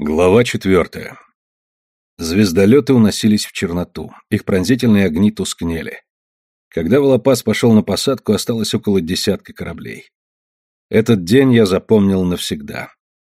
Глава 4. Звездолеты уносились в черноту, их пронзительные огни тускнели. Когда Волопас пошел на посадку, осталось около десятка кораблей. Этот день я запомнил навсегда.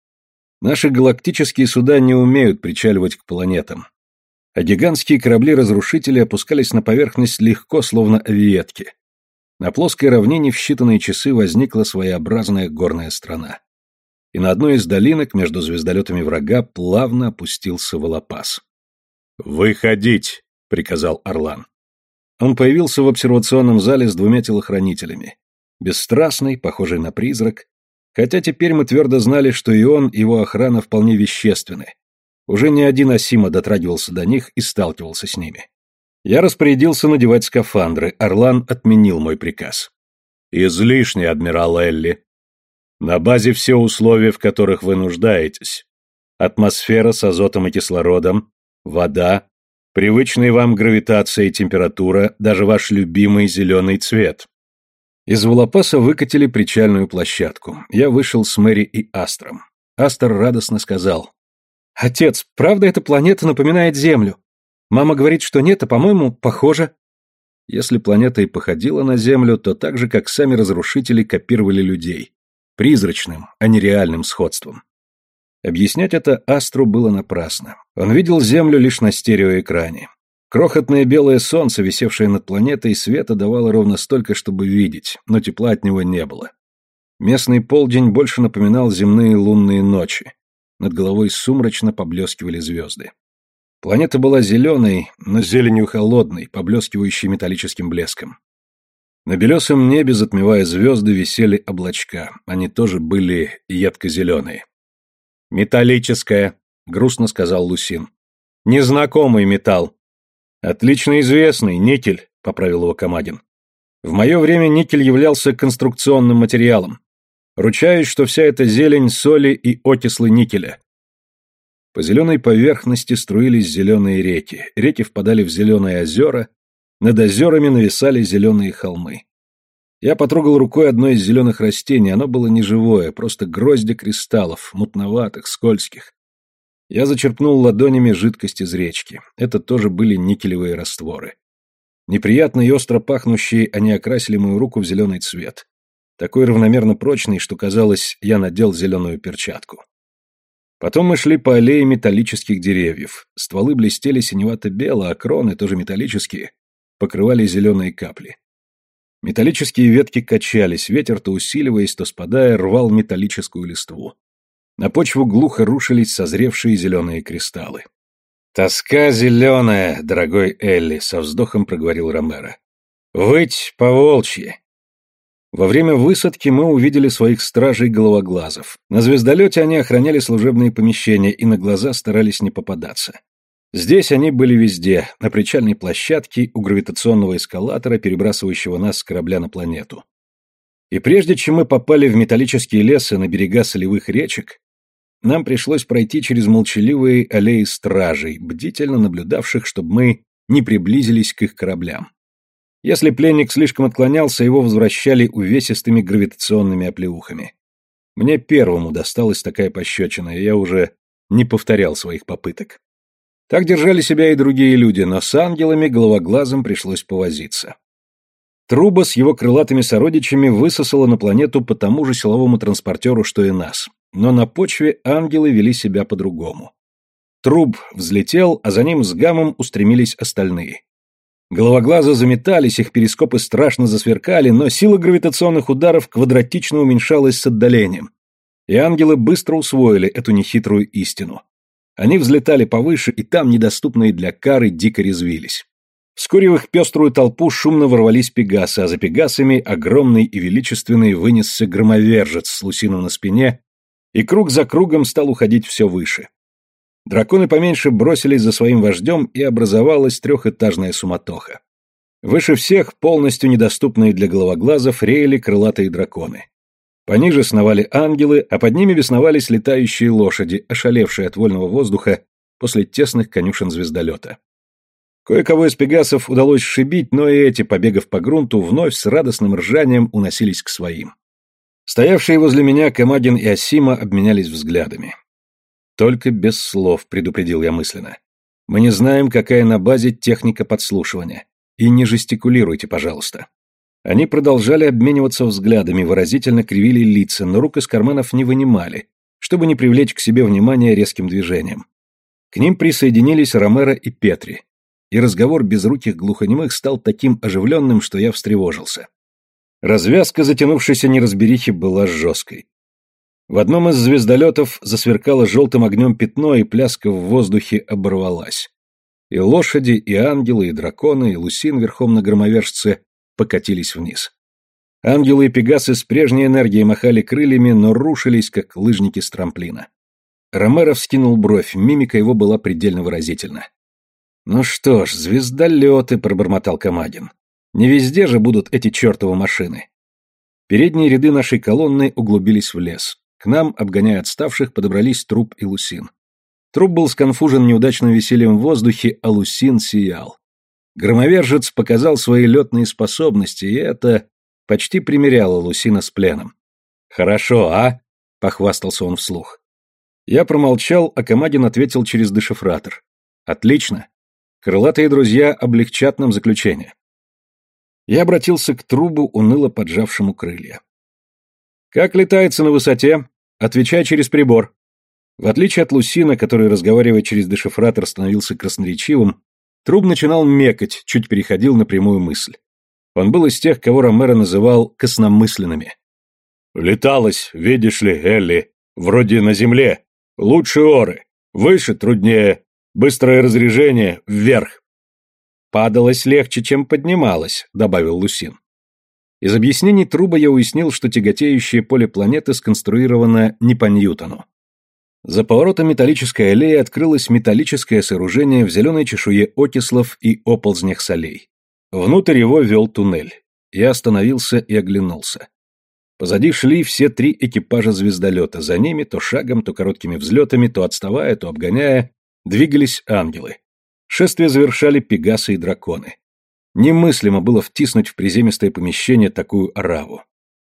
Наши галактические суда не умеют причаливать к планетам, а гигантские корабли-разрушители опускались на поверхность легко, словно авиетки. На плоской равнине в считанные часы возникла своеобразная горная страна. И на одной из долинок между звездолетами врага плавно опустился Волопас. «Выходить!» — приказал Орлан. Он появился в обсервационном зале с двумя телохранителями. Бесстрастный, похожий на призрак, хотя теперь мы твердо знали, что и он, и его охрана вполне вещественны. Уже не один Асима дотрагивался до них и сталкивался с ними. Я распорядился надевать скафандры, Орлан отменил мой приказ. «Излишне, адмирал Элли. На базе все условия, в которых вы нуждаетесь. Атмосфера с азотом и кислородом, вода, привычная вам гравитация и температура, даже ваш любимый зеленый цвет». Из Волопаса выкатили причальную площадку. Я вышел с Мэри и Астром. Астр радостно сказал: «Отец, правда эта планета напоминает Землю? Мама говорит, что нет, а, по-моему, похоже». Если планета и походила на Землю, то так же, как сами разрушители копировали людей. Призрачным, а не реальным сходством. Объяснять это Астру было напрасно. Он видел Землю лишь на стереоэкране. Крохотное белое солнце, висевшее над планетой, света давало ровно столько, чтобы видеть, но тепла от него не было. Местный полдень больше напоминал земные лунные ночи. Над головой сумрачно поблескивали звезды. Планета была зеленой, но зеленью холодной, поблескивающей металлическим блеском. На белесом небе, затмевая звезды, висели облачка. Они тоже были едко-зеленые. «Металлическая», — грустно сказал Лусин. «Незнакомый металл». «Отлично известный, никель», — поправил его Камадин. «В мое время никель являлся конструкционным материалом. Ручаюсь, что вся эта зелень — соли и окислы никеля». По зеленой поверхности струились зеленые реки. Реки впадали в зеленые озера, над озерами нависали зеленые холмы. Я потрогал рукой одно из зеленых растений, оно было не живое, просто гроздья кристаллов, мутноватых, скользких. Я зачерпнул ладонями жидкость из речки. Это тоже были никелевые растворы. Неприятно и остро пахнущие, они окрасили мою руку в зеленый цвет. Такой равномерно прочный, что казалось, я надел зеленую перчатку. Потом мы шли по аллее металлических деревьев. Стволы блестели синевато-бело, а кроны, тоже металлические, покрывали зеленые капли. Металлические ветки качались, ветер, то усиливаясь, то спадая, рвал металлическую листву. На почву глухо рушились созревшие зеленые кристаллы. «Тоска зеленая, дорогой Элли», — со вздохом проговорил Ромеро. «Выть по-волчьи». Во время высадки мы увидели своих стражей-головоглазов. На звездолете они охраняли служебные помещения и на глаза старались не попадаться. Здесь они были везде, на причальной площадке, у гравитационного эскалатора, перебрасывающего нас с корабля на планету. И прежде чем мы попали в металлические лесы на берега солевых речек, нам пришлось пройти через молчаливые аллеи стражей, бдительно наблюдавших, чтобы мы не приблизились к их кораблям. Если пленник слишком отклонялся, его возвращали увесистыми гравитационными оплеухами. Мне первому досталась такая пощечина, и я уже не повторял своих попыток. Так держали себя и другие люди, но с ангелами головоглазом пришлось повозиться. Труба с его крылатыми сородичами высосала на планету по тому же силовому транспортеру, что и нас, но на почве ангелы вели себя по-другому. Труб взлетел, а за ним с гамом устремились остальные. Головоглазы заметались, их перископы страшно засверкали, но сила гравитационных ударов квадратично уменьшалась с отдалением, и ангелы быстро усвоили эту нехитрую истину. Они взлетали повыше, и там, недоступные для кары, дико резвились. Вскоре в их пеструю толпу шумно ворвались пегасы, а за пегасами, огромный и величественный, вынесся громовержец с Лусином на спине, и круг за кругом стал уходить все выше. Драконы поменьше бросились за своим вождем, и образовалась трехэтажная суматоха. Выше всех, полностью недоступные для головоглазов, реяли крылатые драконы. Пониже сновали ангелы, а под ними бесновались летающие лошади, ошалевшие от вольного воздуха после тесных конюшен звездолета. Кое-кого из пегасов удалось сшибить, но и эти, побегав по грунту, вновь с радостным ржанием уносились к своим. Стоявшие возле меня Камадин и Асима обменялись взглядами. Только без слов, предупредил я мысленно. Мы не знаем, какая на базе техника подслушивания. И не жестикулируйте, пожалуйста. Они продолжали обмениваться взглядами, выразительно кривили лица, но рук из карманов не вынимали, чтобы не привлечь к себе внимание резким движением. К ним присоединились Ромеро и Петри, и разговор безруких глухонемых стал таким оживленным, что я встревожился. Развязка затянувшейся неразберихи была жесткой. В одном из звездолетов засверкало желтым огнем пятно, и пляска в воздухе оборвалась. И лошади, и ангелы, и драконы, и Лусин верхом на громовержце покатились вниз. Ангелы и пегасы с прежней энергией махали крыльями, но рушились, как лыжники с трамплина. Ромеро вскинул бровь, мимика его была предельно выразительна. «Ну что ж, звездолеты», — пробормотал Камагин. «Не везде же будут эти чертовы машины». Передние ряды нашей колонны углубились в лес. К нам, обгоняя отставших, подобрались Труп и Лусин. Труп был сконфужен неудачным весельем в воздухе, а Лусин сиял. Громовержец показал свои летные способности, и это почти примеряло Лусина с пленом. «Хорошо, а?» — похвастался он вслух. Я промолчал, а Камагин ответил через дешифратор. «Отлично. Крылатые друзья облегчат нам заключение». Я обратился к Трубу, уныло поджавшему крылья. «Как летается на высоте? Отвечай через прибор». В отличие от Лусина, который, разговаривая через дешифратор, становился красноречивым, Труб начинал мекать, чуть переходил на прямую мысль. Он был из тех, кого Ромеро называл косномысленными. «Леталось, видишь ли, Элли, вроде на земле. Лучше оры. Выше труднее. Быстрое разрежение. Вверх». «Падалось легче, чем поднималось», — добавил Лусин. Из объяснений Труба я уяснил, что тяготеющее поле планеты сконструировано не по Ньютону. За поворотом металлической аллеи открылось металлическое сооружение в зеленой чешуе окислов и оползнях солей. Внутрь его вел туннель. Я остановился и оглянулся. Позади шли все три экипажа звездолета, за ними то шагом, то короткими взлетами, то отставая, то обгоняя, двигались ангелы. Шествие завершали пегасы и драконы. Немыслимо было втиснуть в приземистое помещение такую ораву.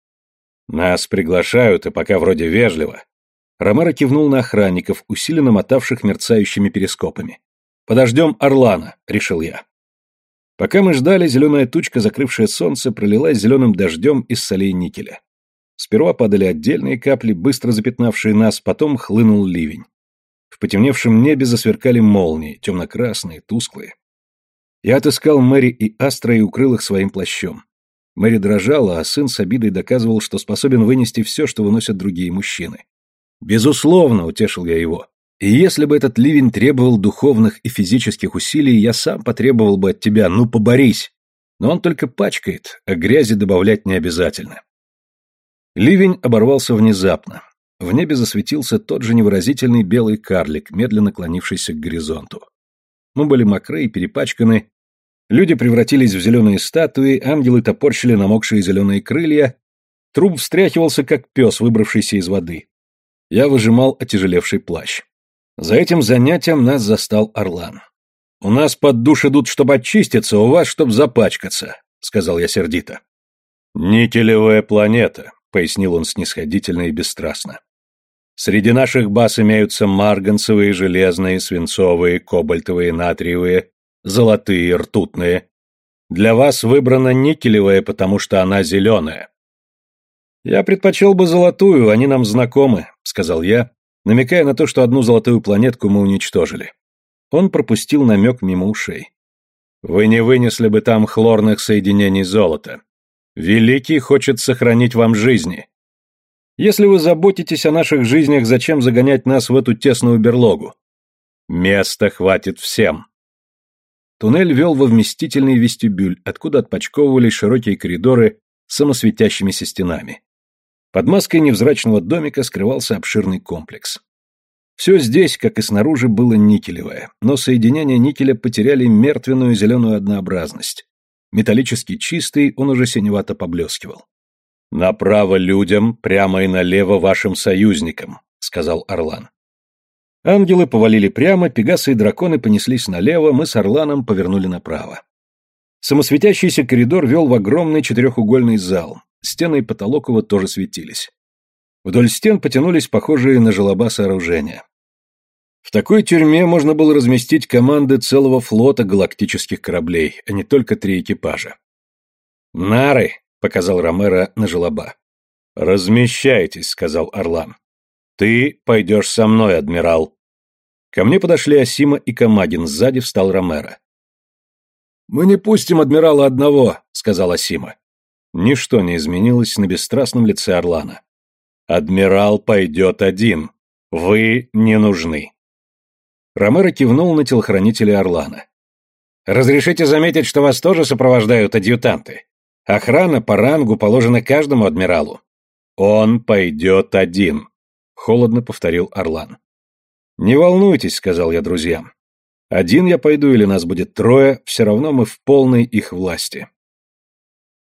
«Нас приглашают, и пока вроде вежливо». Ромеро кивнул на охранников, усиленно мотавших мерцающими перископами. «Подождем Орлана», — решил я. Пока мы ждали, зеленая тучка, закрывшая солнце, пролилась зеленым дождем из солей никеля. Сперва падали отдельные капли, быстро запятнавшие нас, потом хлынул ливень. В потемневшем небе засверкали молнии, темно-красные, тусклые. Я отыскал Мэри и Астра и укрыл их своим плащом. Мэри дрожала, а сын с обидой доказывал, что способен вынести все, что выносят другие мужчины. «Безусловно», — утешил я его. «И если бы этот ливень требовал духовных и физических усилий, я сам потребовал бы от тебя, ну поборись. Но он только пачкает, а грязи добавлять не обязательно». Ливень оборвался внезапно. В небе засветился тот же невыразительный белый карлик, медленно клонившийся к горизонту. Мы были мокры и перепачканы. Люди превратились в зеленые статуи, ангелы топорщили намокшие зеленые крылья. Труп встряхивался, как пес, выбравшийся из воды. Я выжимал отяжелевший плащ. За этим занятием нас застал Орлан. «У нас под душ идут, чтобы очиститься, у вас, чтобы запачкаться», — сказал я сердито. «Никелевая планета», — пояснил он снисходительно и бесстрастно. «Среди наших баз имеются марганцевые, железные, свинцовые, кобальтовые, натриевые, золотые, ртутные. Для вас выбрана никелевая, потому что она зеленая». «Я предпочел бы золотую, они нам знакомы», — сказал я, намекая на то, что одну золотую планетку мы уничтожили. Он пропустил намек мимо ушей. «Вы не вынесли бы там хлорных соединений золота. Великий хочет сохранить вам жизни. Если вы заботитесь о наших жизнях, зачем загонять нас в эту тесную берлогу? Места хватит всем». Туннель вел во вместительный вестибюль, откуда отпочковывались широкие коридоры с самосветящимися стенами. Под маской невзрачного домика скрывался обширный комплекс. Все здесь, как и снаружи, было никелевое, но соединения никеля потеряли мертвенную зеленую однообразность. Металлически чистый, он уже синевато поблескивал. «Направо людям, прямо и налево вашим союзникам», — сказал Орлан. Ангелы повалили прямо, пегасы и драконы понеслись налево, мы с Орланом повернули направо. Самосветящийся коридор вел в огромный четырехугольный зал. Стены и потолок его тоже светились. Вдоль стен потянулись похожие на желоба сооружения. В такой тюрьме можно было разместить команды целого флота галактических кораблей, а не только 3 экипажа. «Нары!» — показал Ромеро на желоба. «Размещайтесь», — сказал Орлан. «Ты пойдешь со мной, адмирал». Ко мне подошли Асима и Камагин, сзади встал Ромеро. «Мы не пустим адмирала одного», — сказал Асима. Ничто не изменилось на бесстрастном лице Орлана. «Адмирал пойдет один. Вы не нужны». Ромеро кивнул на телохранителя Орлана. «Разрешите заметить, что вас тоже сопровождают адъютанты? Охрана по рангу положена каждому адмиралу». «Он пойдет один», — холодно повторил Орлан. «Не волнуйтесь», — сказал я друзьям. «Один я пойду или нас будет 3, все равно мы в полной их власти».